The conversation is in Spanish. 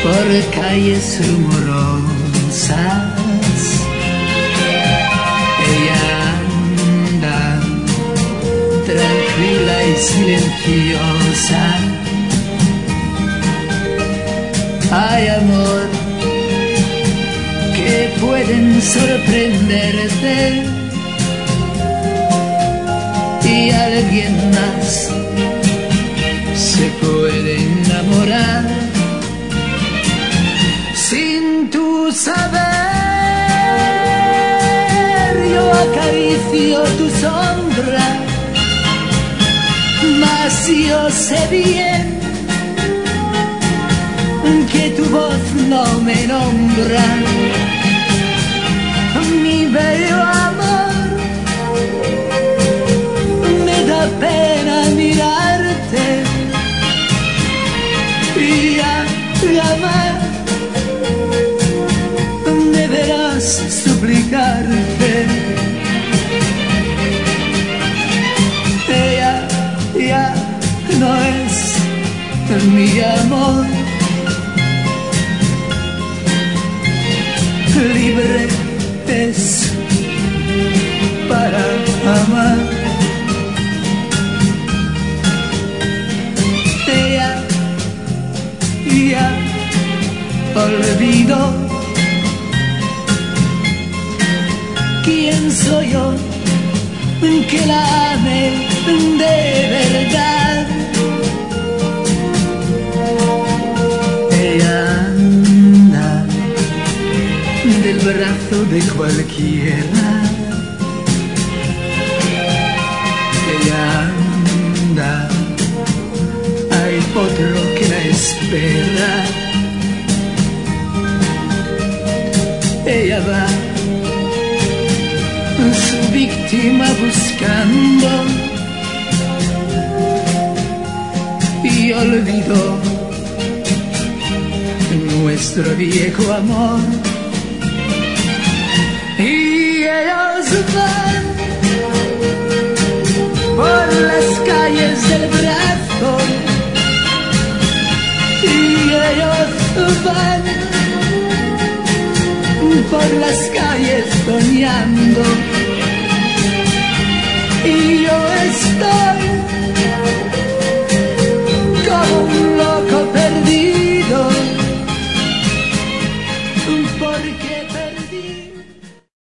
por calles rumorosas. Ella anda tranquila y silenciosa. Hay amor que pueden sorprenderte y alguien más se puede enamorar sin tu saber. Yo acaricio tu sombra, mas yo sé bien que tu voz no me nombra. Mi bello amor, me da pena mirarte y amar. Deberás suplicarte. Ella ya no es mi amor. Libre es para amar. Ella ya olvidó quién soy yo, que la ame de verdad. Ella anda del brazo de cualquiera. Ella anda, hay otro que la espera. Ella va su víctima buscando y olvidó nuestro viejo amor. Y ellos van por las calles del brazo, y ellos van por las calles soñando, y yo estoy